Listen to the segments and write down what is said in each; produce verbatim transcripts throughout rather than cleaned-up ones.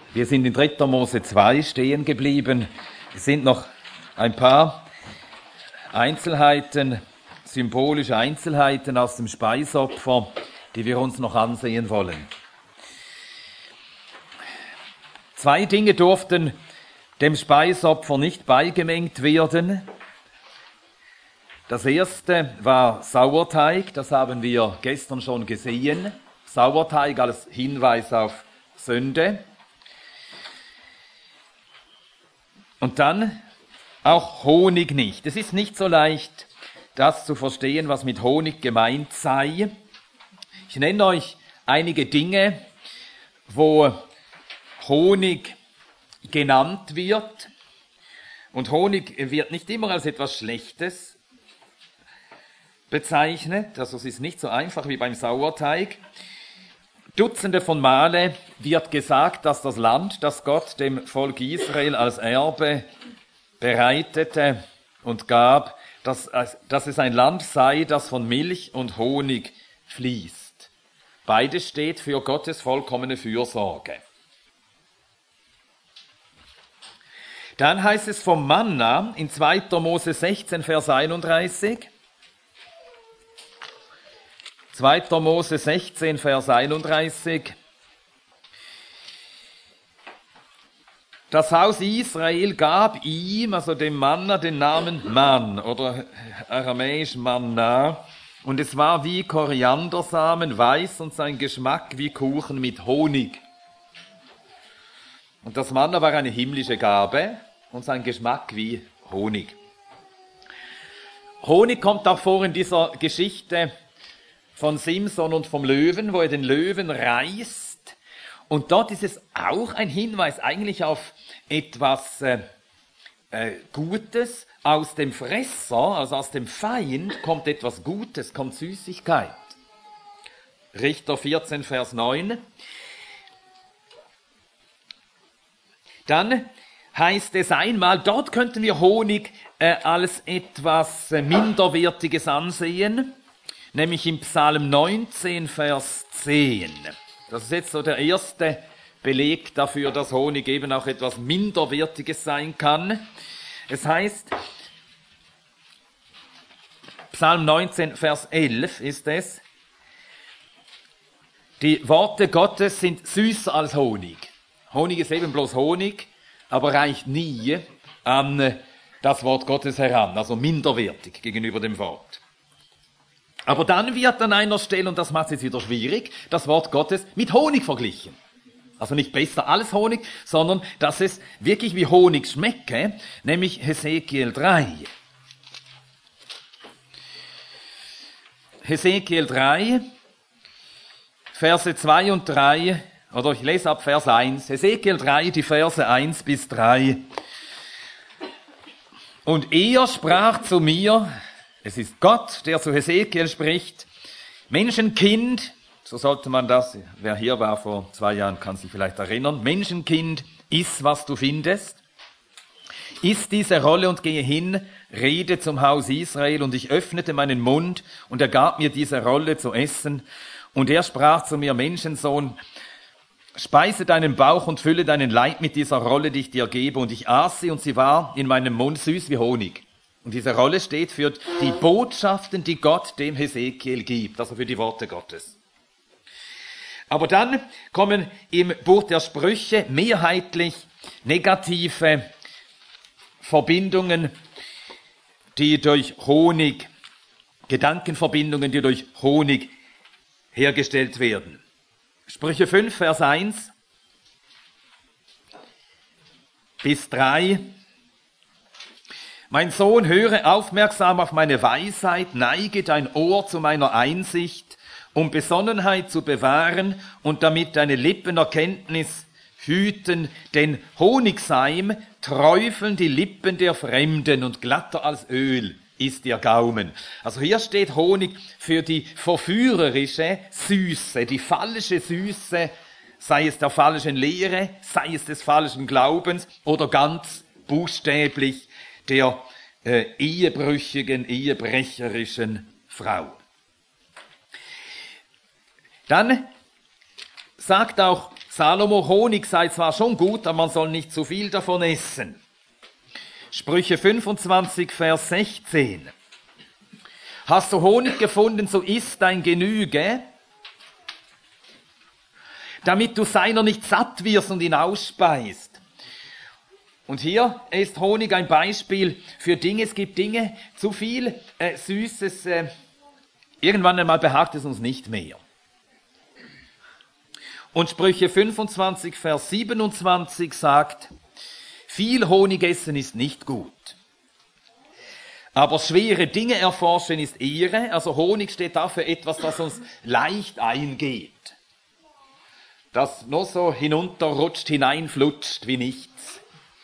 Wir sind in dritter Mose zwei stehen geblieben. Es sind noch ein paar Einzelheiten, symbolische Einzelheiten aus dem Speisopfer, die wir uns noch ansehen wollen. Zwei Dinge durften dem Speisopfer nicht beigemengt werden. Das erste war Sauerteig, das haben wir gestern schon gesehen. Sauerteig als Hinweis auf Sünde. Und dann auch Honig nicht. Es ist nicht so leicht, das zu verstehen, was mit Honig gemeint sei. Ich nenne euch einige Dinge, wo Honig genannt wird. Und Honig wird nicht immer als etwas Schlechtes bezeichnet. Also es ist nicht so einfach wie beim Sauerteig. Dutzende von Male wird gesagt, dass das Land, das Gott dem Volk Israel als Erbe bereitete und gab, dass, dass es ein Land sei, das von Milch und Honig fließt. Beides steht für Gottes vollkommene Fürsorge. Dann heißt es vom Manna in zweiter Mose sechzehn, Vers einunddreißig. zweiter Mose sechzehn, Vers einunddreißig. Das Haus Israel gab ihm, also dem Manna, den Namen Man oder aramäisch Manna. Und es war wie Koriandersamen, weiß und sein Geschmack wie Kuchen mit Honig. Und das Manna war eine himmlische Gabe und sein Geschmack wie Honig. Honig kommt auch vor in dieser Geschichte von Simson und vom Löwen, wo er den Löwen reißt. Und dort ist es auch ein Hinweis eigentlich auf etwas äh, äh, Gutes. Aus dem Fresser, also aus dem Feind, kommt etwas Gutes, kommt Süßigkeit. Richter vierzehn, Vers neun. Dann heißt es einmal, dort könnten wir Honig äh, als etwas äh, Minderwertiges ansehen. Nämlich im Psalm neunzehn, Vers zehn. Das ist jetzt so der erste Beleg dafür, dass Honig eben auch etwas Minderwertiges sein kann. Es heißt, Psalm neunzehn, Vers elf ist es, die Worte Gottes sind süßer als Honig. Honig ist eben bloß Honig, aber reicht nie an das Wort Gottes heran, also minderwertig gegenüber dem Wort. Aber dann wird an einer Stelle, und das macht es jetzt wieder schwierig, das Wort Gottes mit Honig verglichen. Also nicht besser als Honig, sondern dass es wirklich wie Honig schmecke, nämlich Hesekiel drei. Hesekiel drei, Verse zwei und drei, oder ich lese ab Vers eins. Hesekiel drei, die Verse eins bis drei. Und er sprach zu mir, es ist Gott, der zu Hesekiel spricht, Menschenkind, so sollte man das, wer hier war vor zwei Jahren, kann sich vielleicht erinnern, Menschenkind, iss, was du findest, iss diese Rolle und gehe hin, rede zum Haus Israel, und ich öffnete meinen Mund, und er gab mir diese Rolle zu essen, und er sprach zu mir, Menschensohn, speise deinen Bauch und fülle deinen Leib mit dieser Rolle, die ich dir gebe, und ich aß sie, und sie war in meinem Mund süß wie Honig. Und diese Rolle steht für die Botschaften, die Gott dem Hesekiel gibt, also für die Worte Gottes. Aber dann kommen im Buch der Sprüche mehrheitlich negative Verbindungen, die durch Honig, Gedankenverbindungen, die durch Honig hergestellt werden. Sprüche fünf, Vers eins bis drei. Mein Sohn, höre aufmerksam auf meine Weisheit, neige dein Ohr zu meiner Einsicht, um Besonnenheit zu bewahren und damit deine Lippen Erkenntnis hüten, denn Honigseim träufeln die Lippen der Fremden und glatter als Öl ist ihr Gaumen. Also hier steht Honig für die verführerische Süße, die falsche Süße, sei es der falschen Lehre, sei es des falschen Glaubens oder ganz buchstäblich der äh, ehebrüchigen, ehebrecherischen Frau. Dann sagt auch Salomo, Honig sei zwar schon gut, aber man soll nicht zu viel davon essen. Sprüche fünfundzwanzig, Vers sechzehn. Hast du Honig gefunden, so iss dein Genüge, damit du seiner nicht satt wirst und ihn ausspeist. Und hier ist Honig ein Beispiel für Dinge. Es gibt Dinge, zu viel äh, Süßes, äh, irgendwann einmal behagt es uns nicht mehr. Und Sprüche fünfundzwanzig, Vers siebenundzwanzig sagt, viel Honig essen ist nicht gut, aber schwere Dinge erforschen ist Ehre. Also Honig steht da für etwas, das uns leicht eingeht, das nur so hinunterrutscht, hineinflutscht wie nichts.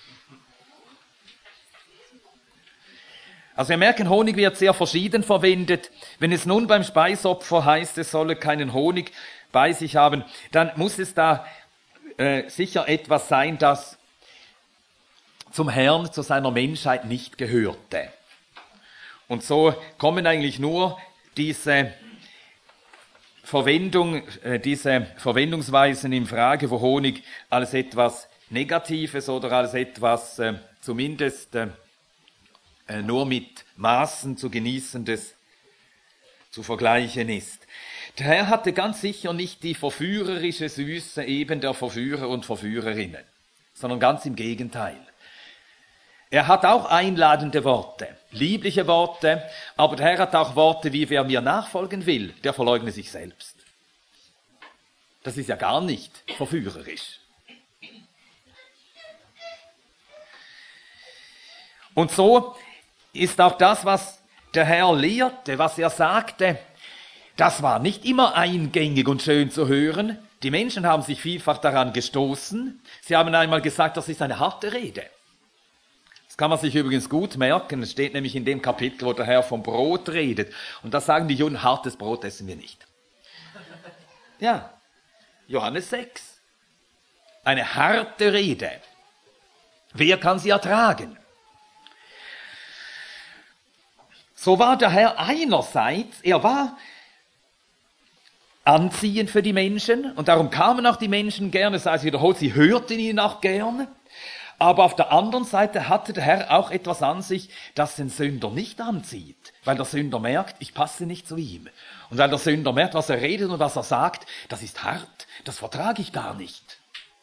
Also wir merken, Honig wird sehr verschieden verwendet. Wenn es nun beim Speisopfer heißt, es solle keinen Honig bei sich haben, dann muss es da äh, sicher etwas sein, das zum Herrn, zu seiner Menschheit nicht gehörte. Und so kommen eigentlich nur diese Verwendung, äh, diese Verwendungsweisen in Frage, wo Honig als etwas Negatives oder als etwas äh, zumindest äh, nur mit Maßen zu genießendes zu vergleichen ist. Der Herr hatte ganz sicher nicht die verführerische Süße eben der Verführer und Verführerinnen, sondern ganz im Gegenteil. Er hat auch einladende Worte, liebliche Worte, aber der Herr hat auch Worte, wie wer mir nachfolgen will, der verleugne sich selbst. Das ist ja gar nicht verführerisch. Und so ist auch das, was der Herr lehrte, was er sagte, das war nicht immer eingängig und schön zu hören. Die Menschen haben sich vielfach daran gestoßen. Sie haben einmal gesagt, das ist eine harte Rede. Das kann man sich übrigens gut merken. Es steht nämlich in dem Kapitel, wo der Herr vom Brot redet. Und da sagen die Juden, hartes Brot essen wir nicht. Ja, Johannes sechs. Eine harte Rede. Wer kann sie ertragen? So war der Herr einerseits, er war anziehend für die Menschen und darum kamen auch die Menschen gerne, das heißt wiederholt, sie hörten ihn auch gern. Aber auf der anderen Seite hatte der Herr auch etwas an sich, das den Sünder nicht anzieht, weil der Sünder merkt, ich passe nicht zu ihm. Und weil der Sünder merkt, was er redet und was er sagt, das ist hart, das vertrage ich gar nicht.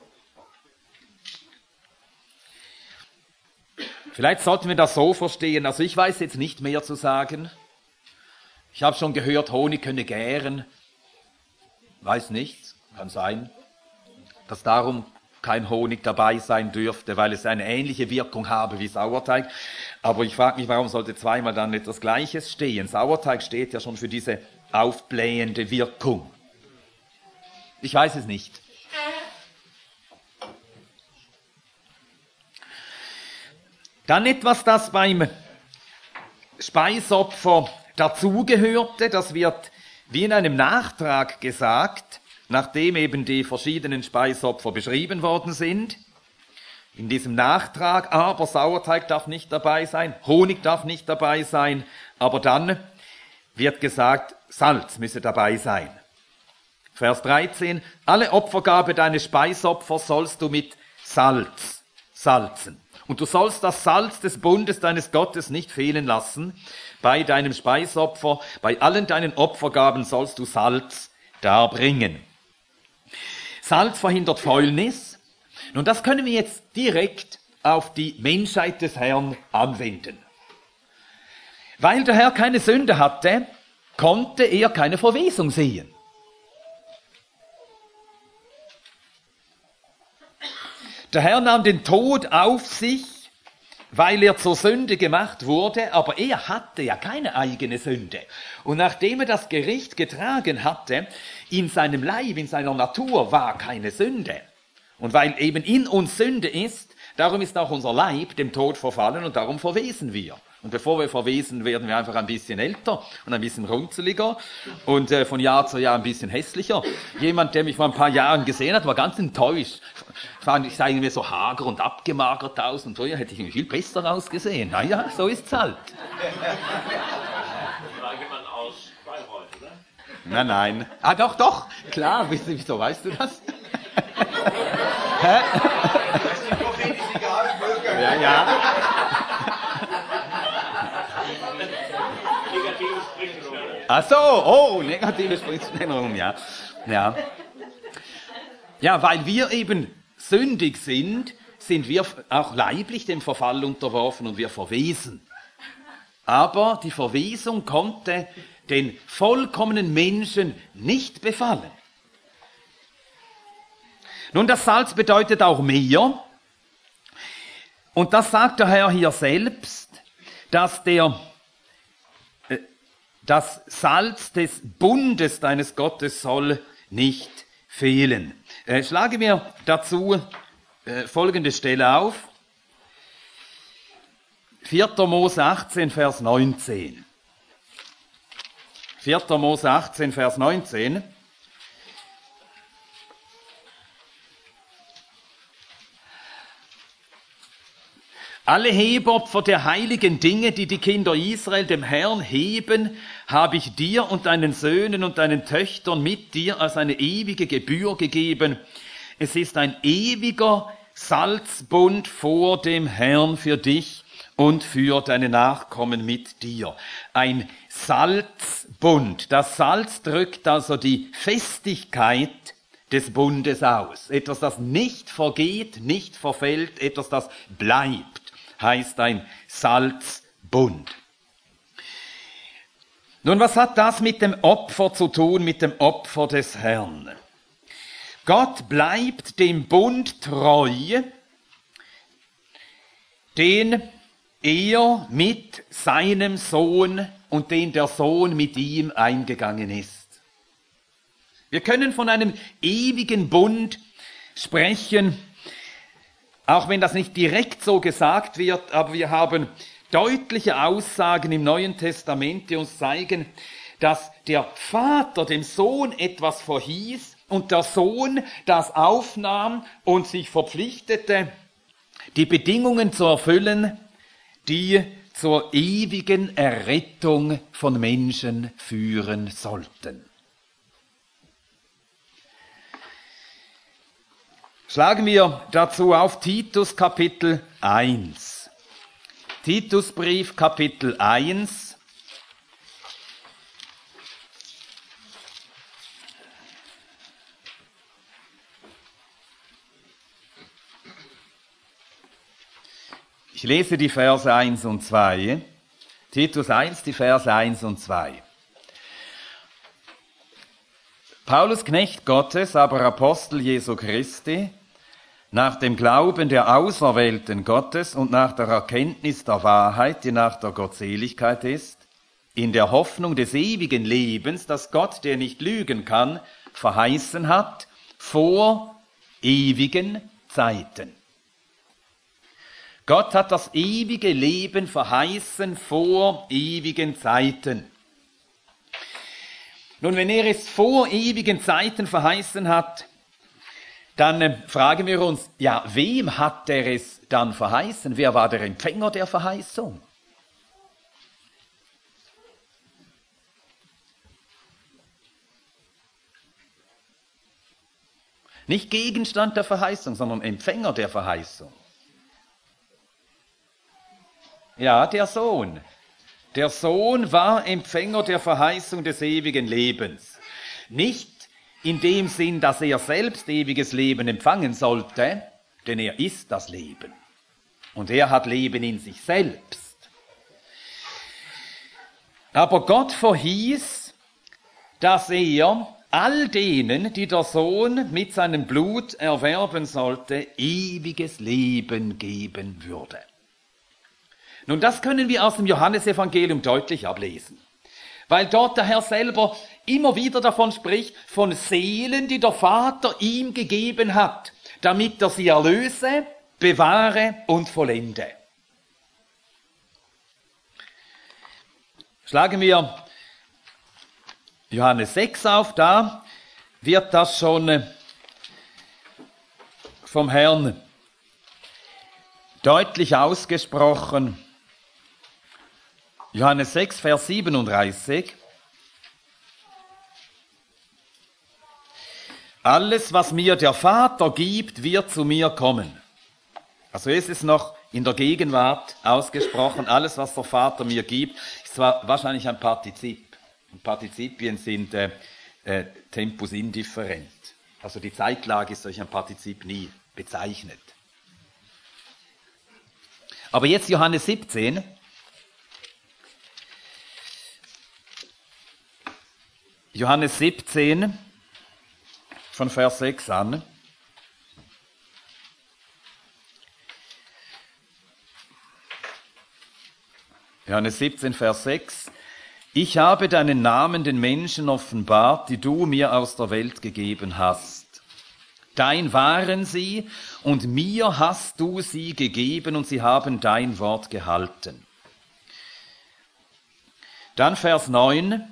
Vielleicht sollten wir das so verstehen, also ich weiß jetzt nicht mehr zu sagen. Ich habe schon gehört, Honig könne gären. Weiß nichts, kann sein, dass darum kein Honig dabei sein dürfte, weil es eine ähnliche Wirkung habe wie Sauerteig. Aber ich frage mich, warum sollte zweimal dann etwas Gleiches stehen? Sauerteig steht ja schon für diese aufblähende Wirkung. Ich weiß es nicht. Dann etwas, das beim Speisopfer dazugehörte, das wird wie in einem Nachtrag gesagt, nachdem eben die verschiedenen Speisopfer beschrieben worden sind. In diesem Nachtrag, aber Sauerteig darf nicht dabei sein, Honig darf nicht dabei sein, aber dann wird gesagt, Salz müsse dabei sein. Vers dreizehn, alle Opfergabe deines Speisopfers sollst du mit Salz salzen. Und du sollst das Salz des Bundes deines Gottes nicht fehlen lassen. Bei deinem Speisopfer, bei allen deinen Opfergaben sollst du Salz darbringen. Salz verhindert Fäulnis. Nun, das können wir jetzt direkt auf die Menschheit des Herrn anwenden. Weil der Herr keine Sünde hatte, konnte er keine Verwesung sehen. Der Herr nahm den Tod auf sich, weil er zur Sünde gemacht wurde, aber er hatte ja keine eigene Sünde. Und nachdem er das Gericht getragen hatte, in seinem Leib, in seiner Natur war keine Sünde. Und weil eben in uns Sünde ist, darum ist auch unser Leib dem Tod verfallen und darum verwesen wir. Und bevor wir verwesen, werden wir einfach ein bisschen älter und ein bisschen runzeliger und äh, von Jahr zu Jahr ein bisschen hässlicher. Jemand, der mich vor ein paar Jahren gesehen hat, war ganz enttäuscht. Ich sah irgendwie so hager und abgemagert aus und früher hätte ich irgendwie viel besser ausgesehen. Naja, so ist's halt. Frage man aus Bayreuth, oder? Nein, nein. Ah, doch, doch, klar. Wieso weißt du das? Ja, ja. Ach so, oh, negative Sprichwörter, ja. Ja. Ja, weil wir eben sündig sind, sind wir auch leiblich dem Verfall unterworfen und wir verwesen. Aber die Verwesung konnte den vollkommenen Menschen nicht befallen. Nun, das Salz bedeutet auch mehr. Und das sagt der Herr hier selbst, dass der, äh, das Salz des Bundes deines Gottes soll nicht fehlen. Äh, schlage mir dazu äh, folgende Stelle auf. vierter Mose achtzehn, Vers neunzehn. vierter Mose achtzehn, Vers neunzehn. Alle Hebopfer der heiligen Dinge, die die Kinder Israel dem Herrn heben, habe ich dir und deinen Söhnen und deinen Töchtern mit dir als eine ewige Gebühr gegeben. Es ist ein ewiger Salzbund vor dem Herrn für dich und für deine Nachkommen mit dir. Ein Salzbund. Das Salz drückt also die Festigkeit des Bundes aus. Etwas, das nicht vergeht, nicht verfällt, etwas, das bleibt, heißt ein Salzbund. Nun, was hat das mit dem Opfer zu tun, mit dem Opfer des Herrn? Gott bleibt dem Bund treu, den er mit seinem Sohn und den der Sohn mit ihm eingegangen ist. Wir können von einem ewigen Bund sprechen, auch wenn das nicht direkt so gesagt wird, aber wir haben deutliche Aussagen im Neuen Testament, die uns zeigen, dass der Vater dem Sohn etwas verhieß und der Sohn das aufnahm und sich verpflichtete, die Bedingungen zu erfüllen, die zur ewigen Errettung von Menschen führen sollten. Schlagen wir dazu auf Titus Kapitel eins. Titusbrief Kapitel eins. Ich lese die Verse eins und zwei. Titus eins, die Verse eins und zwei. Paulus, Knecht Gottes, aber Apostel Jesu Christi, nach dem Glauben der Auserwählten Gottes und nach der Erkenntnis der Wahrheit, die nach der Gottseligkeit ist, in der Hoffnung des ewigen Lebens, das Gott, der nicht lügen kann, verheißen hat, vor ewigen Zeiten. Gott hat das ewige Leben verheißen vor ewigen Zeiten. Nun, wenn er es vor ewigen Zeiten verheißen hat, dann äh, fragen wir uns, ja, wem hat er es dann verheißen? Wer war der Empfänger der Verheißung? Nicht Gegenstand der Verheißung, sondern Empfänger der Verheißung. Ja, der Sohn. Der Sohn war Empfänger der Verheißung des ewigen Lebens. Nicht in dem Sinn, dass er selbst ewiges Leben empfangen sollte, denn er ist das Leben. Und er hat Leben in sich selbst. Aber Gott verhieß, dass er all denen, die der Sohn mit seinem Blut erwerben sollte, ewiges Leben geben würde. Nun, das können wir aus dem Johannesevangelium deutlich ablesen. Weil dort der Herr selber immer wieder davon spricht, von Seelen, die der Vater ihm gegeben hat, damit er sie erlöse, bewahre und vollende. Schlagen wir Johannes sechs auf, da wird das schon vom Herrn deutlich ausgesprochen. Johannes sechs, Vers siebenunddreißig. alles, was mir der Vater gibt, wird zu mir kommen. Also es ist noch in der Gegenwart ausgesprochen, alles, was der Vater mir gibt, ist zwar wahrscheinlich ein Partizip. Und Partizipien sind äh, äh, Tempus indifferent. Also die Zeitlage ist durch ein Partizip nie bezeichnet. Aber jetzt Johannes siebzehn. Johannes siebzehn, von Vers sechs an. Johannes siebzehn, Vers sechs. Ich habe deinen Namen den Menschen offenbart, die du mir aus der Welt gegeben hast. Dein waren sie, und mir hast du sie gegeben, und sie haben dein Wort gehalten. Dann Vers neun.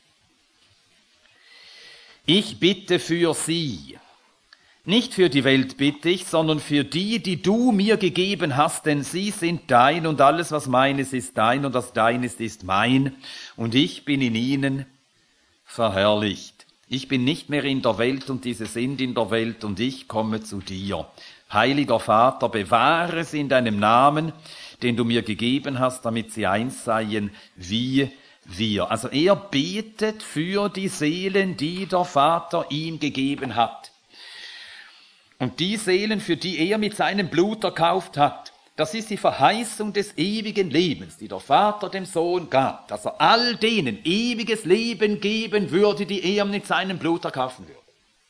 Ich bitte für sie. Nicht für die Welt bitte ich, sondern für die, die du mir gegeben hast, denn sie sind dein, und alles, was meines, ist dein, und was dein ist, ist mein, und ich bin in ihnen verherrlicht. Ich bin nicht mehr in der Welt, und diese sind in der Welt, und ich komme zu dir. Heiliger Vater, bewahre sie in deinem Namen, den du mir gegeben hast, damit sie eins seien wie wir. Also er betet für die Seelen, die der Vater ihm gegeben hat. Und die Seelen, für die er mit seinem Blut erkauft hat, das ist die Verheißung des ewigen Lebens, die der Vater dem Sohn gab, dass er all denen ewiges Leben geben würde, die er mit seinem Blut erkaufen würde.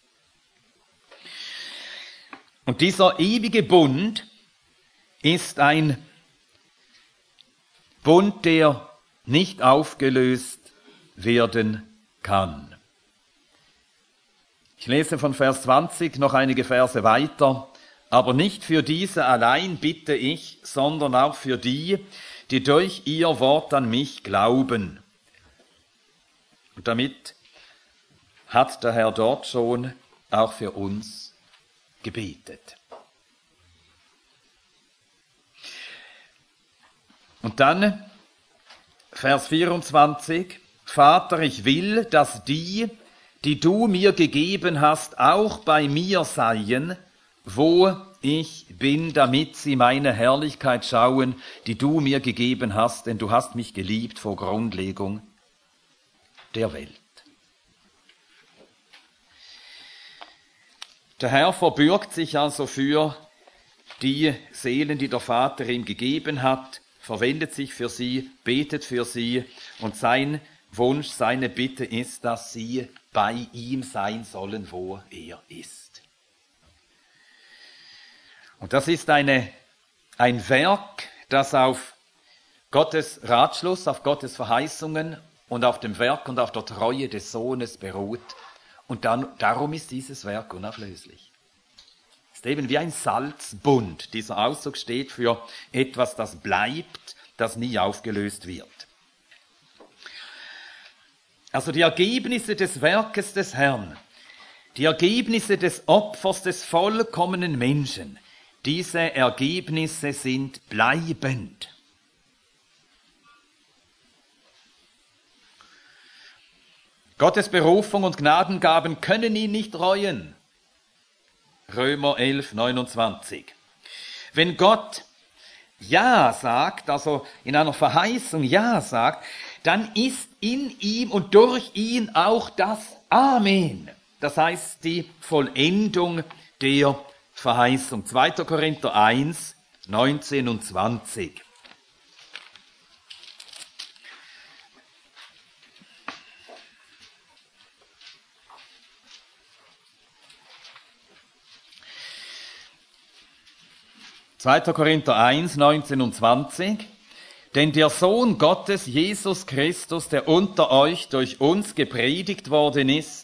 Und dieser ewige Bund ist ein Bund, der nicht aufgelöst werden kann. Ich lese von Vers zwanzig noch einige Verse weiter. Aber nicht für diese allein bitte ich, sondern auch für die, die durch ihr Wort an mich glauben. Und damit hat der Herr dort schon auch für uns gebetet. Und dann Vers vierundzwanzig. Vater, ich will, dass die, die du mir gegeben hast, auch bei mir seien, wo ich bin, damit sie meine Herrlichkeit schauen, die du mir gegeben hast, denn du hast mich geliebt vor Grundlegung der Welt. Der Herr verbürgt sich also für die Seelen, die der Vater ihm gegeben hat, verwendet sich für sie, betet für sie, und sein Wunsch, seine Bitte ist, dass sie bei ihm sein sollen, wo er ist. Und das ist eine, ein Werk, das auf Gottes Ratschluss, auf Gottes Verheißungen und auf dem Werk und auf der Treue des Sohnes beruht. Und dann, darum ist dieses Werk unauflöslich. Es ist eben wie ein Salzbund. Dieser Ausdruck steht für etwas, das bleibt, das nie aufgelöst wird. Also die Ergebnisse des Werkes des Herrn, die Ergebnisse des Opfers des vollkommenen Menschen, diese Ergebnisse sind bleibend. Gottes Berufung und Gnadengaben können ihn nicht reuen. Römer elf, neunundzwanzig. Wenn Gott Ja sagt, also in einer Verheißung Ja sagt, dann ist in ihm und durch ihn auch das Amen. Das heißt die Vollendung der Verheißung. zweiter Korinther eins, neunzehn und zwanzig. zweiter Korinther eins, neunzehn und zwanzig. Denn der Sohn Gottes, Jesus Christus, der unter euch durch uns gepredigt worden ist,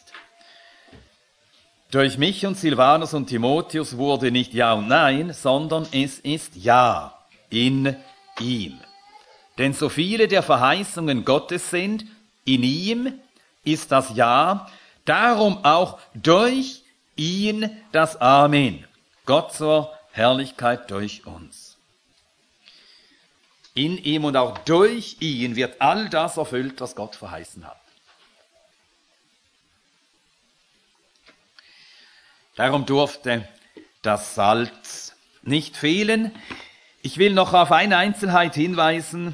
durch mich und Silvanus und Timotheus wurde nicht Ja und Nein, sondern es ist Ja in ihm. Denn so viele der Verheißungen Gottes sind, in ihm ist das Ja, darum auch durch ihn das Amen. Gott zur Herrlichkeit durch uns. In ihm und auch durch ihn wird all das erfüllt, was Gott verheißen hat. Darum durfte das Salz nicht fehlen. Ich will noch auf eine Einzelheit hinweisen,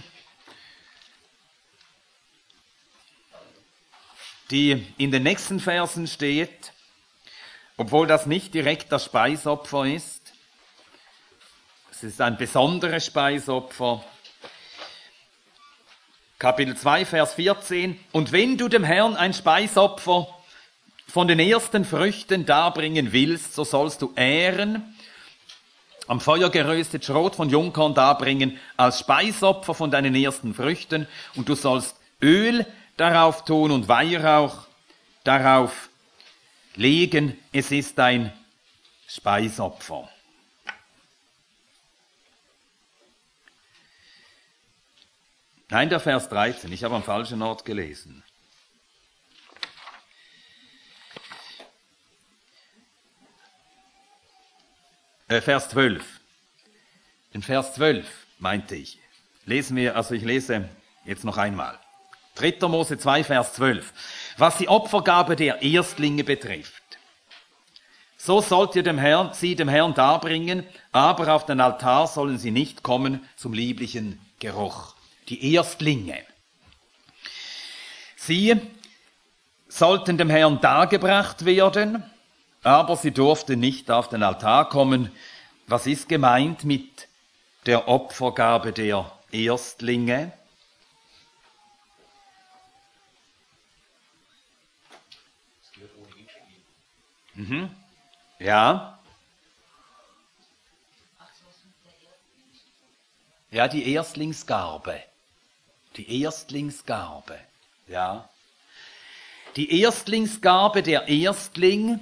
die in den nächsten Versen steht, obwohl das nicht direkt das Speisopfer ist. Es ist ein besonderes Speisopfer. Kapitel zwei, Vers vierzehn. Und wenn du dem Herrn ein Speisopfer von den ersten Früchten darbringen willst, so sollst du Ähren am Feuer geröstet Schrot von Jungkorn darbringen als Speisopfer von deinen ersten Früchten, und du sollst Öl darauf tun und Weihrauch darauf legen. Es ist ein Speisopfer. Nein, der Vers dreizehn, ich habe am falschen Ort gelesen. Äh, Vers zwölf. Den Vers zwölf meinte ich. Lesen wir, also ich lese jetzt noch einmal. dritter Mose zwei, Vers zwölf. Was die Opfergabe der Erstlinge betrifft, so sollt ihr dem Herrn, sie dem Herrn darbringen, aber auf den Altar sollen sie nicht kommen zum lieblichen Geruch. Die Erstlinge. Sie sollten dem Herrn dargebracht werden, aber sie durften nicht auf den Altar kommen. Was ist gemeint mit der Opfergabe der Erstlinge? Mhm. Ja. Ja, die Erstlingsgabe. Die Erstlingsgabe. Ja. Die Erstlingsgabe, der Erstling,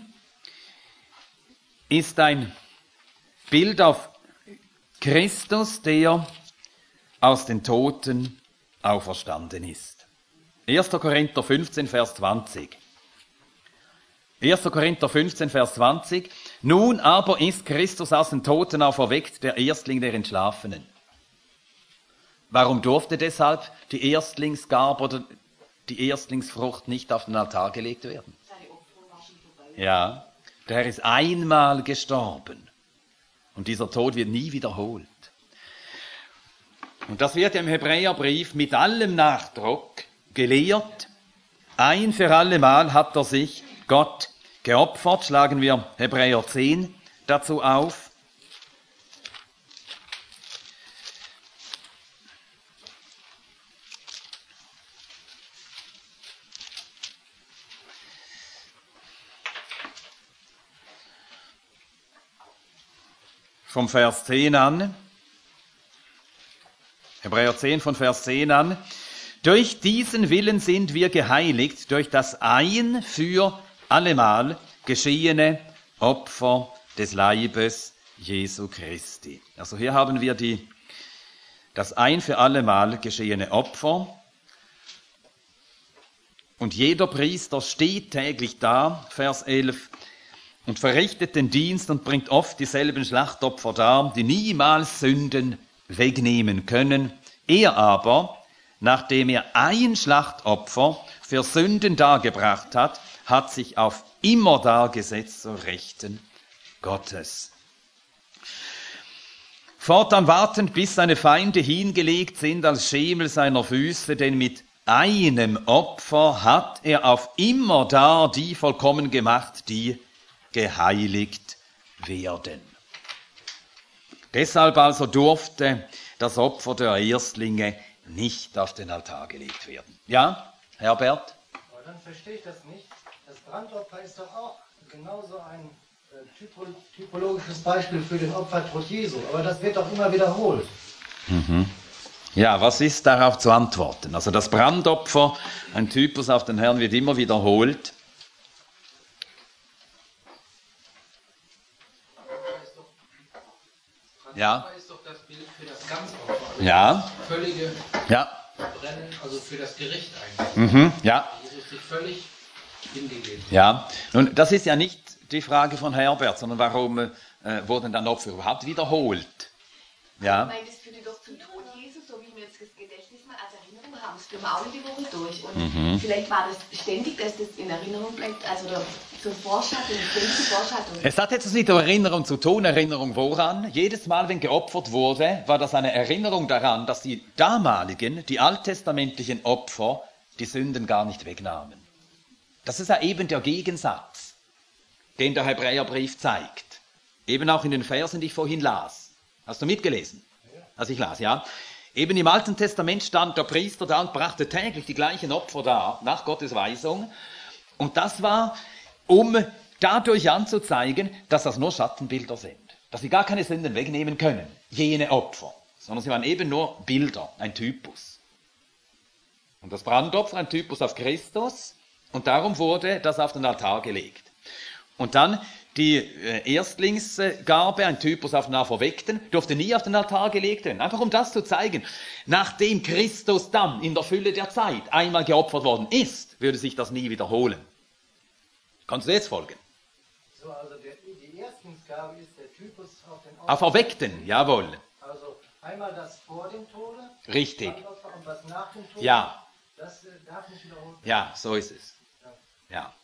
ist ein Bild auf Christus, der aus den Toten auferstanden ist. erster Korinther fünfzehn, Vers zwanzig. erster Korinther fünfzehn, Vers zwanzig. Nun aber ist Christus aus den Toten auferweckt, der Erstling der Entschlafenen. Warum durfte deshalb die Erstlingsgabe oder die Erstlingsfrucht nicht auf den Altar gelegt werden? Ja, der Herr ist einmal gestorben und dieser Tod wird nie wiederholt. Und das wird im Hebräerbrief mit allem Nachdruck gelehrt. Ein für alle Mal hat er sich Gott geopfert. Schlagen wir Hebräer zehn dazu auf. Vom Vers zehn an, Hebräer zehn von Vers zehn an, durch diesen Willen sind wir geheiligt, durch das ein für allemal geschehene Opfer des Leibes Jesu Christi. Also hier haben wir die, das ein für allemal geschehene Opfer. Und jeder Priester steht täglich da, Vers elf, und verrichtet den Dienst und bringt oft dieselben Schlachtopfer dar, die niemals Sünden wegnehmen können. Er aber, nachdem er ein Schlachtopfer für Sünden dargebracht hat, hat sich auf immer dargesetzt zur Rechten Gottes. Fortan wartend, bis seine Feinde hingelegt sind als Schemel seiner Füße, denn mit einem Opfer hat er auf immer da die vollkommen gemacht, die geheiligt werden. Deshalb also durfte das Opfer der Erstlinge nicht auf den Altar gelegt werden. Ja, Herbert? Aber dann verstehe ich das nicht. Das Brandopfer ist doch auch genauso ein äh, typologisches Beispiel für den Opfertod Jesu. Aber das wird doch immer wiederholt. Mhm. Ja, was ist darauf zu antworten? Also das Brandopfer, ein Typus auf den Herrn, wird immer wiederholt. Ja. Ist doch das Bild für das Ganzopfer. Also Ja. Das völlige Ja. Brennen, also für das Gericht eigentlich. Mhm. Ja. Jesus sich völlig hingegeben. Ja. Nun, das ist ja nicht die Frage von Herbert, sondern warum äh, wurden dann Opfer überhaupt wiederholt? Ja. Weil das führte doch zum Tod Jesus, so wie ich mir jetzt das Gedächtnis mal als Erinnerung haben, das führen wir auch die Woche durch. Und mhm. vielleicht war das ständig, dass das in Erinnerung bleibt, also zur Vorschattung, ständige Vorschattung. Es hat etwas mit der Erinnerung zu tun. Erinnerung woran? Jedes Mal, wenn geopfert wurde, war das eine Erinnerung daran, dass die damaligen, die alttestamentlichen Opfer die Sünden gar nicht wegnahmen. Das ist ja eben der Gegensatz, den der Hebräerbrief zeigt. Eben auch in den Versen, die ich vorhin las. Hast du mitgelesen? Als ich las, ja. Eben im Alten Testament stand der Priester da und brachte täglich die gleichen Opfer dar, nach Gottes Weisung. Und das war, um dadurch anzuzeigen, dass das nur Schattenbilder sind. Dass sie gar keine Sünden wegnehmen können, jene Opfer. Sondern sie waren eben nur Bilder, ein Typus. Und das Brandopfer, ein Typus auf Christus. Und darum wurde das auf den Altar gelegt. Und dann die Erstlingsgabe, ein Typus auf den Auferweckten, durfte nie auf den Altar gelegt werden. Einfach um das zu zeigen. Nachdem Christus dann in der Fülle der Zeit einmal geopfert worden ist, würde sich das nie wiederholen. Kannst du jetzt folgen? So, also der, die Erstlingsgabe ist der Typus auf den Auferweckten, jawohl. Also einmal das vor dem Tode. Richtig. Und was nach dem Tode. Ja. Das äh, darf nicht wiederholt werden. Ja, so ist es. Ja. ja.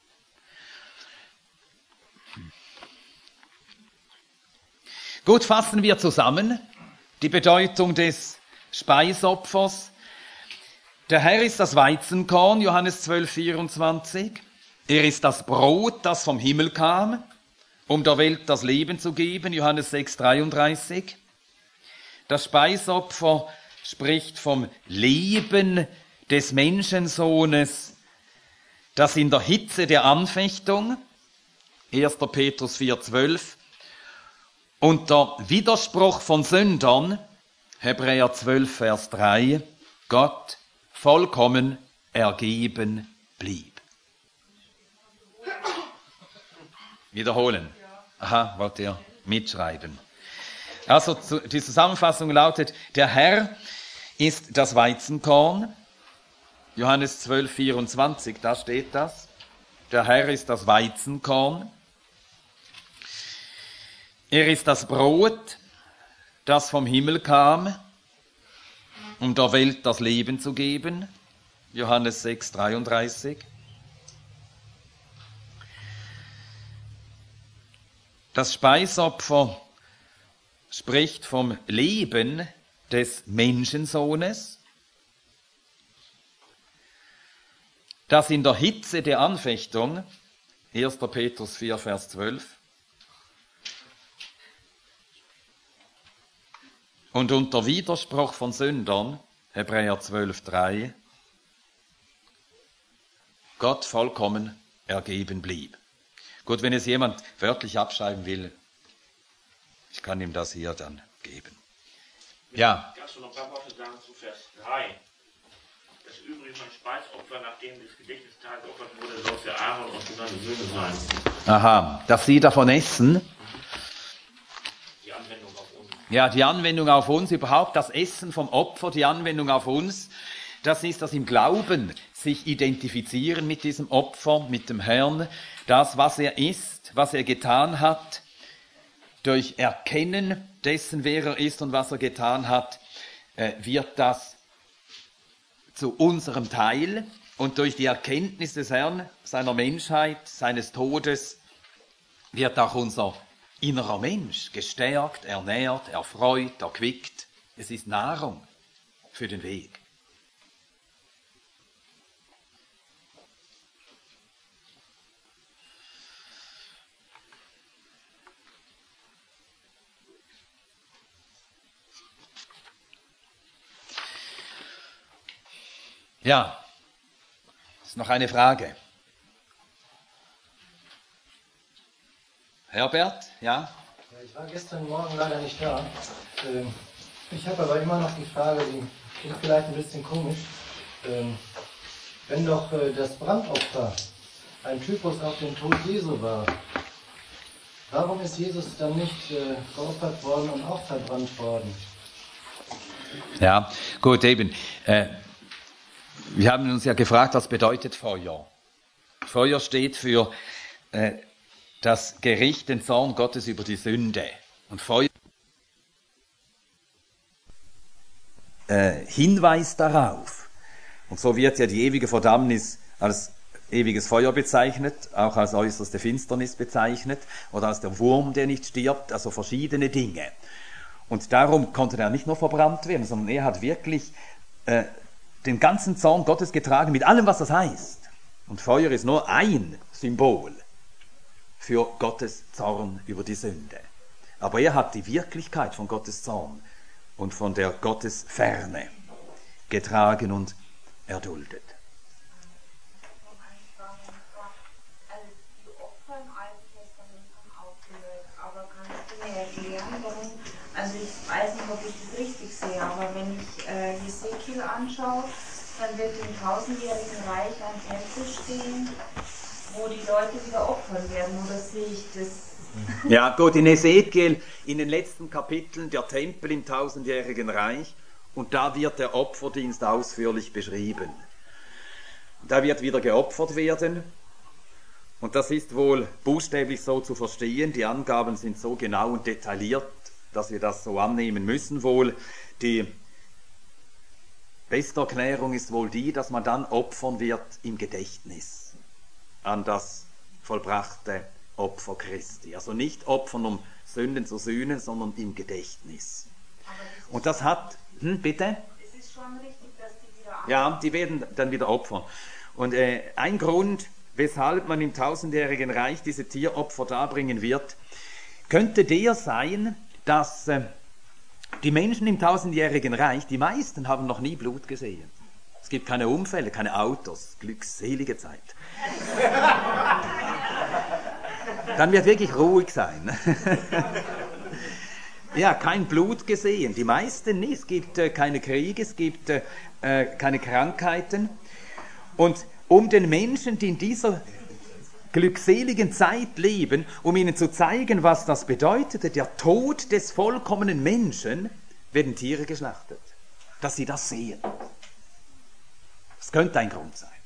Gut, fassen wir zusammen die Bedeutung des Speisopfers. Der Herr ist das Weizenkorn, Johannes zwölf, vierundzwanzig. Er ist das Brot, das vom Himmel kam, um der Welt das Leben zu geben, Johannes sechs, dreiunddreißig. Das Speisopfer spricht vom Leben des Menschensohnes, das in der Hitze der Anfechtung, erster Petrus vier, zwölf, und der Widerspruch von Sündern, Hebräer zwölf, Vers drei, Gott vollkommen ergeben blieb. Wiederholen. Aha, wollt ihr mitschreiben? Also die Zusammenfassung lautet, der Herr ist das Weizenkorn, Johannes zwölf, vierundzwanzig, da steht das. Der Herr ist das Weizenkorn. Er ist das Brot, das vom Himmel kam, um der Welt das Leben zu geben. Johannes sechs, dreiunddreißig. Das Speisopfer spricht vom Leben des Menschensohnes, das in der Hitze der Anfechtung, erster Petrus vier, Vers zwölf, und unter Widerspruch von Sündern, Hebräer zwölf, drei, Gott vollkommen ergeben blieb. Gut, wenn es jemand wörtlich abschreiben will, ich kann ihm das hier dann geben. Ja. Kannst du noch ein paar Worte sagen zu Vers drei? Das übrige von Speisopfer, nachdem das Gedächtnistag geopfert wurde, soll für Aaron und für seine Söhne sein. Aha, dass sie davon essen. Die Anwendung auf uns. Ja, die Anwendung auf uns, überhaupt das Essen vom Opfer, die Anwendung auf uns, das ist das im Glauben, sich identifizieren mit diesem Opfer, mit dem Herrn, das, was er ist, was er getan hat, durch Erkennen dessen, wer er ist und was er getan hat, wird das zu unserem Teil und durch die Erkenntnis des Herrn, seiner Menschheit, seines Todes, wird auch unser innerer Mensch gestärkt, ernährt, erfreut, erquickt. Es ist Nahrung für den Weg. Ja, ist noch eine Frage. Herbert, ja? Ich war gestern Morgen leider nicht da. Ich habe aber immer noch die Frage, die klingt vielleicht ein bisschen komisch. Wenn doch das Brandopfer ein Typus auf den Tod Jesu war, warum ist Jesus dann nicht geopfert worden und auch verbrannt worden? Ja, gut, eben. Äh, Wir haben uns ja gefragt, was bedeutet Feuer? Feuer steht für äh, das Gericht, den Zorn Gottes über die Sünde. Und Feuer äh, Hinweis darauf, Und so wird ja die ewige Verdammnis als ewiges Feuer bezeichnet, auch als äußerste Finsternis bezeichnet oder als der Wurm, der nicht stirbt, also verschiedene Dinge. Und darum konnte er nicht nur verbrannt werden, sondern er hat wirklich äh, den ganzen Zorn Gottes getragen, mit allem, was das heißt. Und Feuer ist nur ein Symbol für Gottes Zorn über die Sünde. Aber er hat die Wirklichkeit von Gottes Zorn und von der Gottesferne getragen und erduldet. Erklären, warum, also ich weiß nicht, ob ich das richtig sehe, aber wenn ich äh, Hesekiel anschaue, dann wird im tausendjährigen Reich ein Tempel stehen, wo die Leute wieder opfern werden, oder sehe ich das? Ja gut, in Hesekiel, in den letzten Kapiteln, der Tempel im tausendjährigen Reich, und da wird der Opferdienst ausführlich beschrieben. Da wird wieder geopfert werden. Und das ist wohl buchstäblich so zu verstehen. Die Angaben sind so genau und detailliert, dass wir das so annehmen müssen wohl. Die beste Erklärung ist wohl die, dass man dann opfern wird im Gedächtnis an das vollbrachte Opfer Christi. Also nicht opfern, um Sünden zu sühnen, sondern im Gedächtnis. Und das hat... Hm, bitte? Es ist schon richtig, dass die wieder... Ja, die werden dann wieder opfern. Und äh, ein Grund, weshalb man im tausendjährigen Reich diese Tieropfer darbringen wird, könnte der sein, dass äh, die Menschen im tausendjährigen Reich, die meisten haben noch nie Blut gesehen. Es gibt keine Unfälle, keine Autos, glückselige Zeit. Dann wird wirklich ruhig sein. Ja, kein Blut gesehen, die meisten nicht. Es gibt äh, keine Kriege, es gibt äh, keine Krankheiten. Und um den Menschen, die in dieser glückseligen Zeit leben, um ihnen zu zeigen, was das bedeutete, der Tod des vollkommenen Menschen, werden Tiere geschlachtet. Dass sie das sehen. Das könnte ein Grund sein.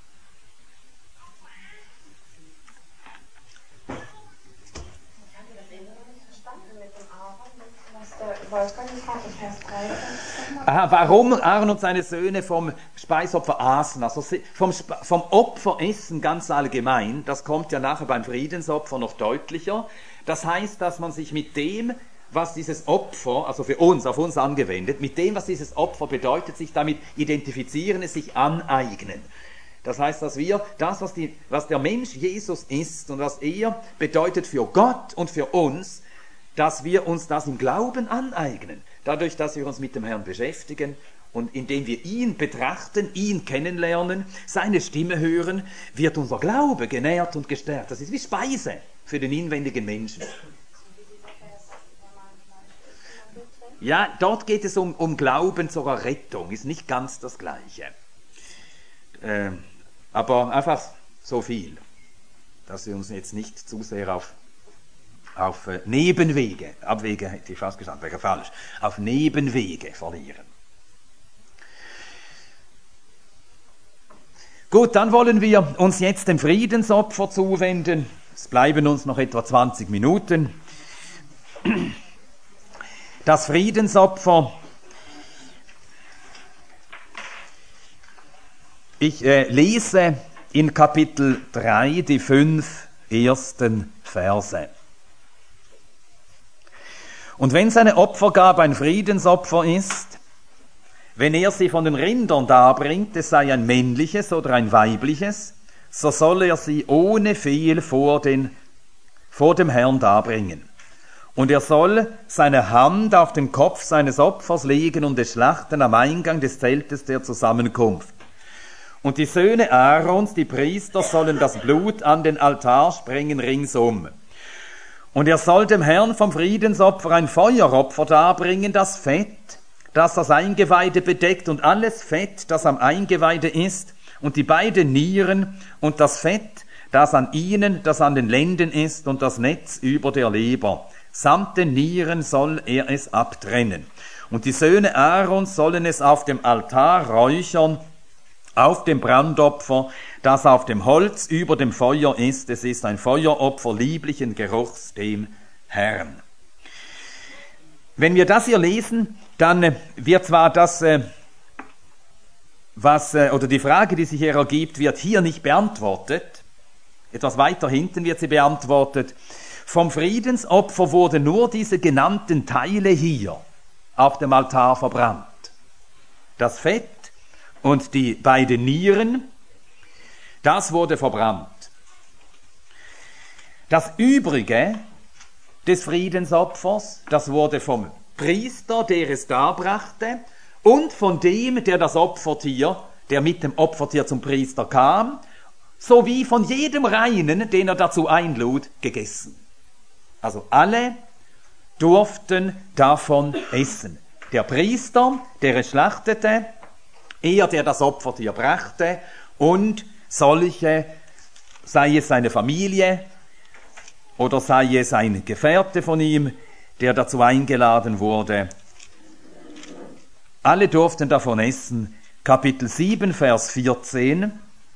Aha, warum Aaron und seine Söhne vom Speisopfer aßen, also vom, vom Opferessen ganz allgemein, das kommt ja nachher beim Friedensopfer noch deutlicher. Das heißt, dass man sich mit dem, was dieses Opfer, also für uns, auf uns angewendet, mit dem, was dieses Opfer bedeutet, sich damit identifizieren, es sich aneignen. Das heißt, dass wir das, was, die, was der Mensch Jesus ist und was er bedeutet für Gott und für uns, dass wir uns das im Glauben aneignen. Dadurch, dass wir uns mit dem Herrn beschäftigen und indem wir ihn betrachten, ihn kennenlernen, seine Stimme hören, wird unser Glaube genährt und gestärkt. Das ist wie Speise für den inwendigen Menschen. Ja, dort geht es um, um Glauben zur Errettung, ist nicht ganz das Gleiche. Äh, aber einfach so viel, dass wir uns jetzt nicht zu sehr auf auf äh, Nebenwege, Abwege hätte ich fast gesagt, wäre falsch, auf Nebenwege verlieren. Gut, dann wollen wir uns jetzt dem Friedensopfer zuwenden. Es bleiben uns noch etwa zwanzig Minuten. Das Friedensopfer, ich äh, lese in Kapitel drei die fünf ersten Verse. Und wenn seine Opfergabe ein Friedensopfer ist, wenn er sie von den Rindern darbringt, es sei ein männliches oder ein weibliches, so soll er sie ohne Fehl vor, den, vor dem Herrn darbringen. Und er soll seine Hand auf den Kopf seines Opfers legen und es schlachten am Eingang des Zeltes der Zusammenkunft. Und die Söhne Aarons, die Priester, sollen das Blut an den Altar sprengen ringsum. Und er soll dem Herrn vom Friedensopfer ein Feueropfer darbringen, das Fett, das das Eingeweide bedeckt und alles Fett, das am Eingeweide ist, und die beiden Nieren und das Fett, das an ihnen, das an den Lenden ist, und das Netz über der Leber. Samt den Nieren soll er es abtrennen. Und die Söhne Aarons sollen es auf dem Altar räuchern, auf dem Brandopfer, das auf dem Holz über dem Feuer ist. Es ist ein Feueropfer lieblichen Geruchs dem Herrn. Wenn wir das hier lesen, dann wird zwar das äh, was, äh, oder die Frage, die sich hier ergibt, wird hier nicht beantwortet. Etwas weiter hinten wird sie beantwortet. Vom Friedensopfer wurden nur diese genannten Teile hier auf dem Altar verbrannt. Das Fett und die beiden Nieren, das wurde verbrannt. Das Übrige des Friedensopfers, das wurde vom Priester, der es darbrachte, und von dem, der das Opfertier, der mit dem Opfertier zum Priester kam, sowie von jedem Reinen, den er dazu einlud, gegessen. Also alle durften davon essen. Der Priester, der es schlachtete, er, der das Opfertier brachte, und solche, sei es seine Familie oder sei es ein Gefährte von ihm, der dazu eingeladen wurde. Alle durften davon essen. Kapitel sieben, Vers vierzehn.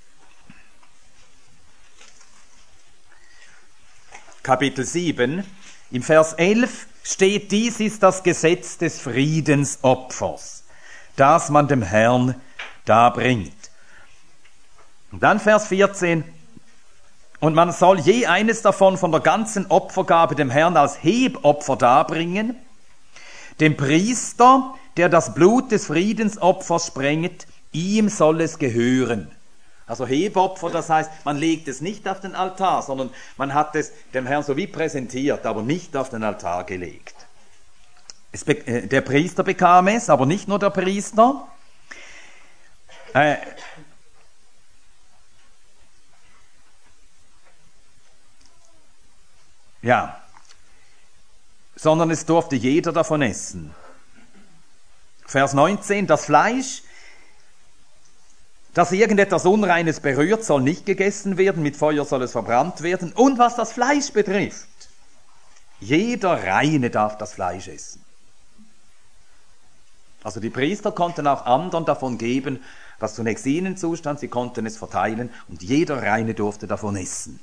Kapitel sieben, im Vers elf steht, dies ist das Gesetz des Friedensopfers, das man dem Herrn darbringt. Und dann Vers vierzehn, und man soll je eines davon von der ganzen Opfergabe dem Herrn als Hebopfer darbringen, dem Priester, der das Blut des Friedensopfers sprengt, ihm soll es gehören. Also Hebopfer, das heißt, man legt es nicht auf den Altar, sondern man hat es dem Herrn so wie präsentiert, aber nicht auf den Altar gelegt. Es be- äh, der Priester bekam es, aber nicht nur der Priester. Äh, ja, sondern es durfte jeder davon essen. Vers neunzehn, das Fleisch, das irgendetwas Unreines berührt, soll nicht gegessen werden, mit Feuer soll es verbrannt werden. Und was das Fleisch betrifft, jeder Reine darf das Fleisch essen. Also die Priester konnten auch anderen davon geben, was zunächst ihnen zustand, sie konnten es verteilen und jeder Reine durfte davon essen.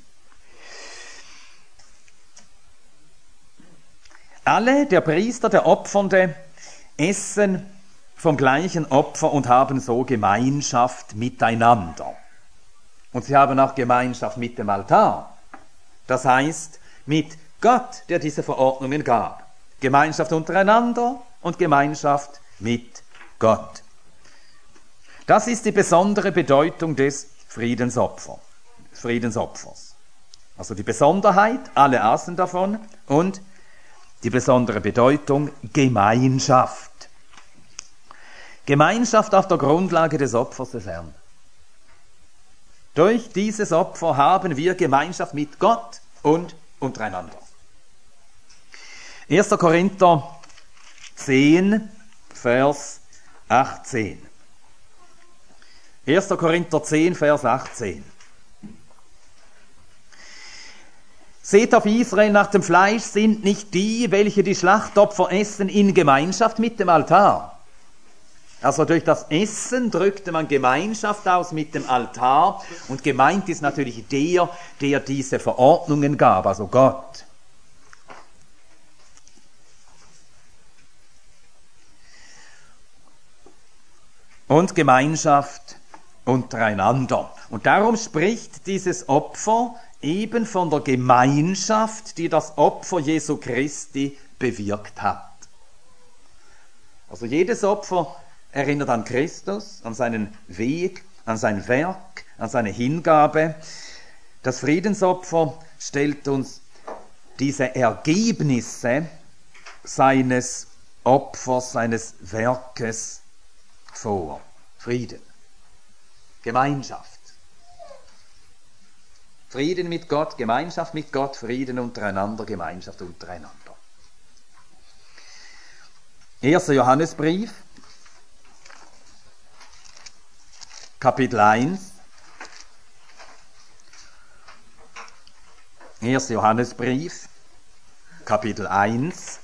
Alle, der Priester, der Opfernde, essen vom gleichen Opfer und haben so Gemeinschaft miteinander. Und sie haben auch Gemeinschaft mit dem Altar. Das heißt, mit Gott, der diese Verordnungen gab. Gemeinschaft untereinander und Gemeinschaft mit Gott. Das ist die besondere Bedeutung des Friedensopfer, Friedensopfers. Also die Besonderheit, alle aßen davon, und die besondere Bedeutung, Gemeinschaft. Gemeinschaft auf der Grundlage des Opfers des Herrn. Durch dieses Opfer haben wir Gemeinschaft mit Gott und untereinander. erster Korinther zehn, Vers achtzehn. erster Korinther zehn, Vers achtzehn. Seht auf Israel nach dem Fleisch, sind nicht die, welche die Schlachtopfer essen, in Gemeinschaft mit dem Altar. Also durch das Essen drückte man Gemeinschaft aus mit dem Altar, und gemeint ist natürlich der, der diese Verordnungen gab, also Gott. Und Gemeinschaft untereinander. Und darum spricht dieses Opfer eben von der Gemeinschaft, die das Opfer Jesu Christi bewirkt hat. Also jedes Opfer erinnert an Christus, an seinen Weg, an sein Werk, an seine Hingabe. Das Friedensopfer stellt uns diese Ergebnisse seines Opfers, seines Werkes vor. Frieden, Gemeinschaft. Frieden mit Gott, Gemeinschaft mit Gott, Frieden untereinander, Gemeinschaft untereinander. erster Johannesbrief, Kapitel eins. erster Johannesbrief, Kapitel eins.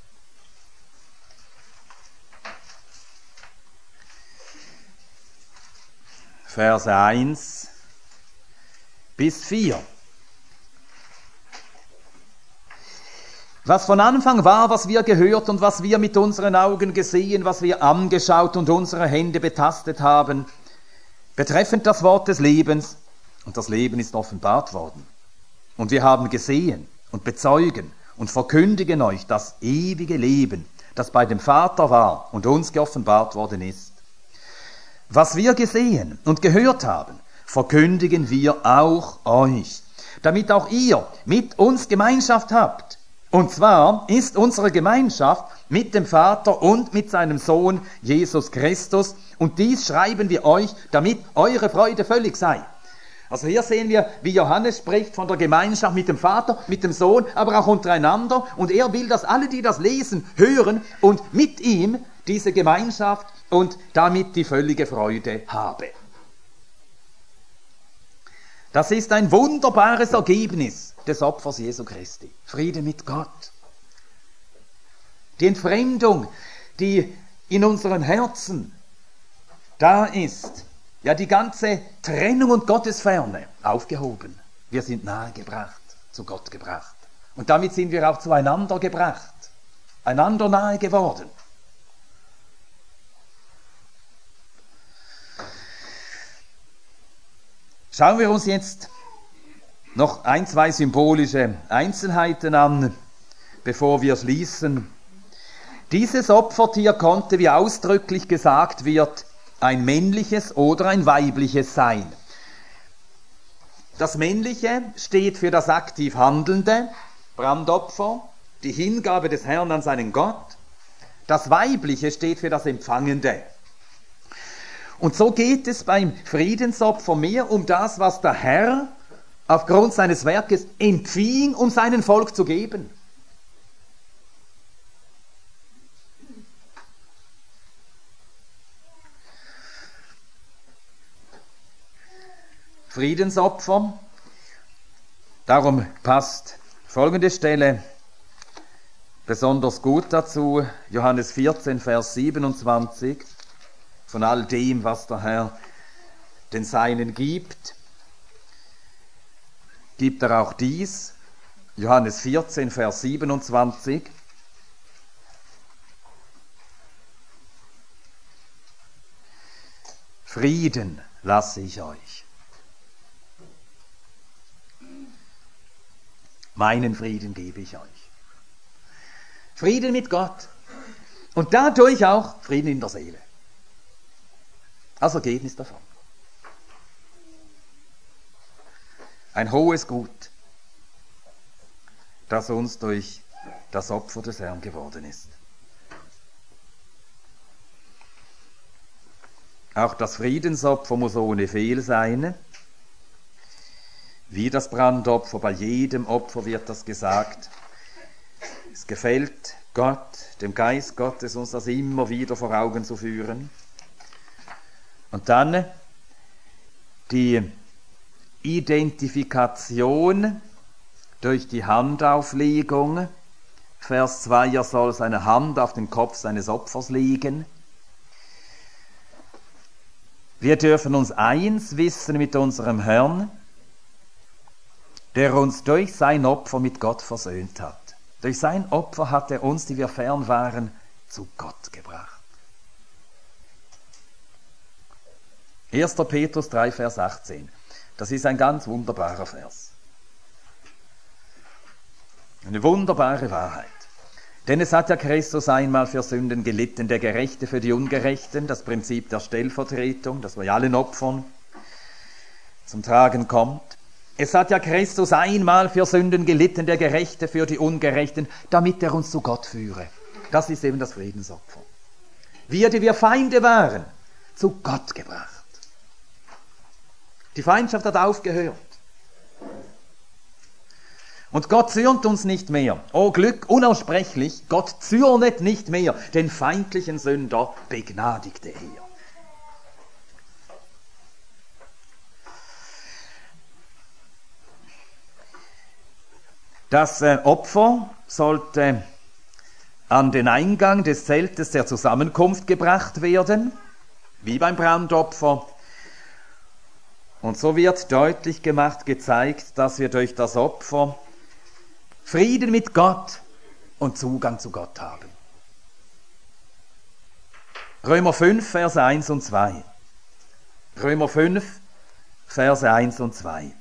Verse eins bis vier. Was von Anfang war, was wir gehört und was wir mit unseren Augen gesehen, was wir angeschaut und unsere Hände betastet haben, betreffend das Wort des Lebens, und das Leben ist offenbart worden. Und wir haben gesehen und bezeugen und verkündigen euch das ewige Leben, das bei dem Vater war und uns geoffenbart worden ist. Was wir gesehen und gehört haben, verkündigen wir auch euch, damit auch ihr mit uns Gemeinschaft habt. Und zwar ist unsere Gemeinschaft mit dem Vater und mit seinem Sohn Jesus Christus. Und dies schreiben wir euch, damit eure Freude völlig sei. Also hier sehen wir, wie Johannes spricht von der Gemeinschaft mit dem Vater, mit dem Sohn, aber auch untereinander. Und er will, dass alle, die das lesen, hören und mit ihm diese Gemeinschaft und damit die völlige Freude haben. Das ist ein wunderbares Ergebnis des Opfers Jesu Christi. Friede mit Gott. Die Entfremdung, die in unseren Herzen da ist, ja, die ganze Trennung und Gottesferne aufgehoben. Wir sind nahegebracht, zu Gott gebracht. Und damit sind wir auch zueinander gebracht, einander nahe geworden. Schauen wir uns jetzt noch ein, zwei symbolische Einzelheiten an, bevor wir schließen. Dieses Opfertier konnte, wie ausdrücklich gesagt wird, ein männliches oder ein weibliches sein. Das Männliche steht für das aktiv Handelnde, Brandopfer, die Hingabe des Herrn an seinen Gott. Das Weibliche steht für das Empfangende. Und so geht es beim Friedensopfer mehr um das, was der Herr aufgrund seines Werkes empfing, um seinem Volk zu geben. Friedensopfer. Darum passt folgende Stelle besonders gut dazu, Johannes vierzehn, Vers siebenundzwanzig, von all dem, was der Herr den Seinen gibt, gibt er auch dies, Johannes vierzehn, Vers siebenundzwanzig. Frieden lasse ich euch. Meinen Frieden gebe ich euch. Frieden mit Gott und dadurch auch Frieden in der Seele. Als Ergebnis davon. Ein hohes Gut, das uns durch das Opfer des Herrn geworden ist. Auch das Friedensopfer muss ohne Fehl sein. Wie das Brandopfer, bei jedem Opfer wird das gesagt. Es gefällt Gott, dem Geist Gottes, uns das immer wieder vor Augen zu führen. Und dann die Identifikation durch die Handauflegung. Vers zwei, er soll seine Hand auf den Kopf seines Opfers legen. Wir dürfen uns eins wissen mit unserem Herrn, der uns durch sein Opfer mit Gott versöhnt hat. Durch sein Opfer hat er uns, die wir fern waren, zu Gott gebracht. erster Petrus drei, Vers achtzehn. Das ist ein ganz wunderbarer Vers. Eine wunderbare Wahrheit. Denn es hat ja Christus einmal für Sünden gelitten, der Gerechte für die Ungerechten, das Prinzip der Stellvertretung, das bei allen Opfern zum Tragen kommt. Es hat ja Christus einmal für Sünden gelitten, der Gerechte für die Ungerechten, damit er uns zu Gott führe. Das ist eben das Friedensopfer. Wir, die wir Feinde waren, zu Gott gebracht. Die Feindschaft hat aufgehört. Und Gott zürnt uns nicht mehr. Oh Glück, unaussprechlich, Gott zürnet nicht mehr, den feindlichen Sünder begnadigte er. Das äh, Opfer sollte an den Eingang des Zeltes der Zusammenkunft gebracht werden, wie beim Brandopfer. Und so wird deutlich gemacht, gezeigt, dass wir durch das Opfer Frieden mit Gott und Zugang zu Gott haben. Römer fünf, Vers eins und zwei. Römer fünf, Verse eins und zwei.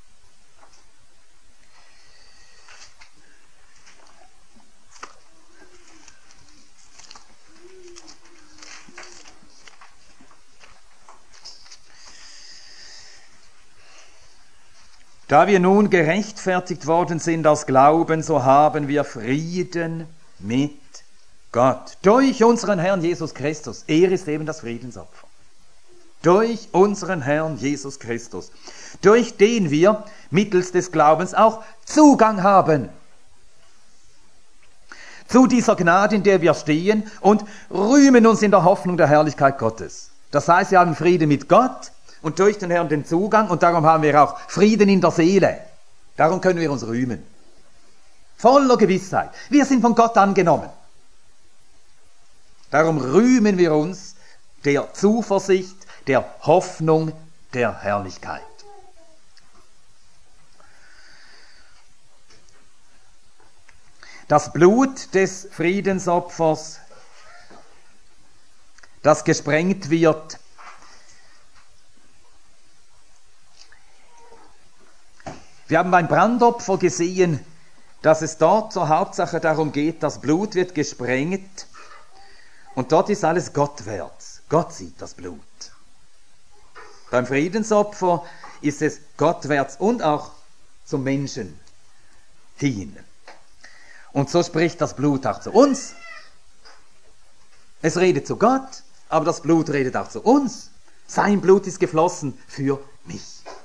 Da wir nun gerechtfertigt worden sind aus Glauben, so haben wir Frieden mit Gott. Durch unseren Herrn Jesus Christus. Er ist eben das Friedensopfer. Durch unseren Herrn Jesus Christus. Durch den wir mittels des Glaubens auch Zugang haben zu dieser Gnade, in der wir stehen, und rühmen uns in der Hoffnung der Herrlichkeit Gottes. Das heißt, wir haben Frieden mit Gott und durch den Herrn den Zugang, und darum haben wir auch Frieden in der Seele. Darum können wir uns rühmen. Voller Gewissheit. Wir sind von Gott angenommen. Darum rühmen wir uns der Zuversicht, der Hoffnung, der Herrlichkeit. Das Blut des Friedensopfers, das gesprengt wird, wir haben beim Brandopfer gesehen, dass es dort zur Hauptsache darum geht, das Blut wird gesprengt und dort ist alles gottwärts. Gott sieht das Blut. Beim Friedensopfer ist es gottwärts und auch zum Menschen hin. Und so spricht das Blut auch zu uns. Es redet zu Gott, aber das Blut redet auch zu uns. Sein Blut ist geflossen für mich.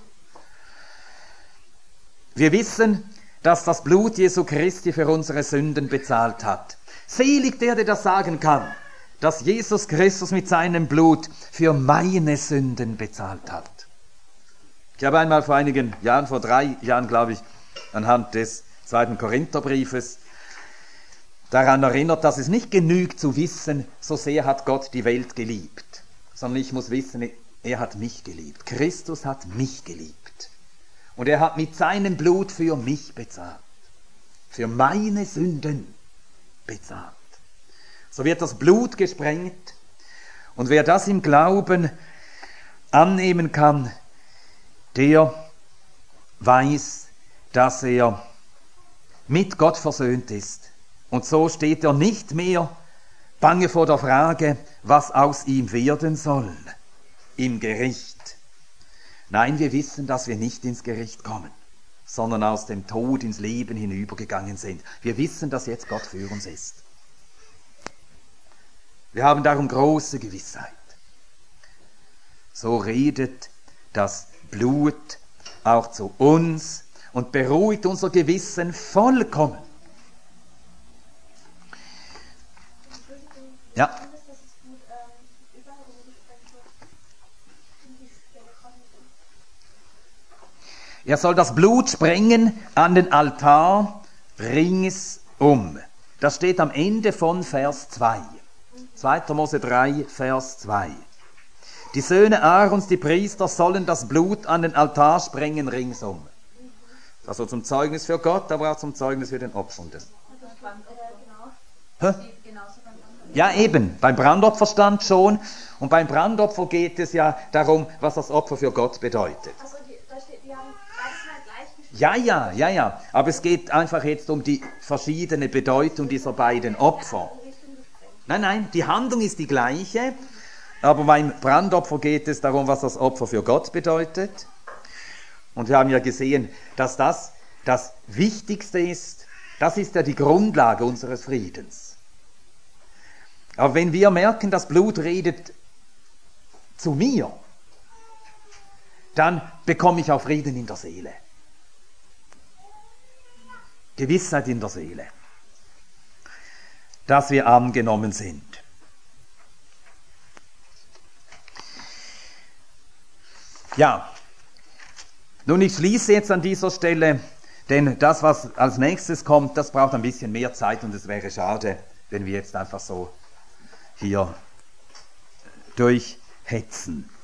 Wir wissen, dass das Blut Jesu Christi für unsere Sünden bezahlt hat. Selig der, der das sagen kann, dass Jesus Christus mit seinem Blut für meine Sünden bezahlt hat. Ich habe einmal vor einigen Jahren, vor drei Jahren glaube ich, anhand des zweiten Korintherbriefes daran erinnert, dass es nicht genügt zu wissen, so sehr hat Gott die Welt geliebt, sondern ich muss wissen, er hat mich geliebt. Christus hat mich geliebt. Und er hat mit seinem Blut für mich bezahlt. Für meine Sünden bezahlt. So wird das Blut gesprengt. Und wer das im Glauben annehmen kann, der weiß, dass er mit Gott versöhnt ist. Und so steht er nicht mehr bange vor der Frage, was aus ihm werden soll im Gericht. Nein, wir wissen, dass wir nicht ins Gericht kommen, sondern aus dem Tod ins Leben hinübergegangen sind. Wir wissen, dass jetzt Gott für uns ist. Wir haben darum große Gewissheit. So redet das Blut auch zu uns und beruhigt unser Gewissen vollkommen. Ja. Er soll das Blut sprengen an den Altar ringsum. Das steht am Ende von Vers zwei. zweiter Mose drei, Vers zwei. Die Söhne Aarons, die Priester, sollen das Blut an den Altar sprengen ringsum. Also zum Zeugnis für Gott, aber auch zum Zeugnis für den Opfernden. Hä? Ja, eben. Beim Brandopfer stand schon. Und beim Brandopfer geht es ja darum, was das Opfer für Gott bedeutet. Also die, da steht, die haben beides mal gleich gespielt. Ja, ja, ja, ja. Aber es geht einfach jetzt um die verschiedene Bedeutung dieser beiden Opfer. Nein, nein, die Handlung ist die gleiche. Aber beim Brandopfer geht es darum, was das Opfer für Gott bedeutet. Und wir haben ja gesehen, dass das das Wichtigste ist. Das ist ja die Grundlage unseres Friedens. Aber wenn wir merken, das Blut redet zu mir, dann bekomme ich auch Frieden in der Seele. Gewissheit in der Seele, dass wir angenommen sind. Ja, nun ich schließe jetzt an dieser Stelle, denn das, was als nächstes kommt, das braucht ein bisschen mehr Zeit und es wäre schade, wenn wir jetzt einfach so hier durchhetzen.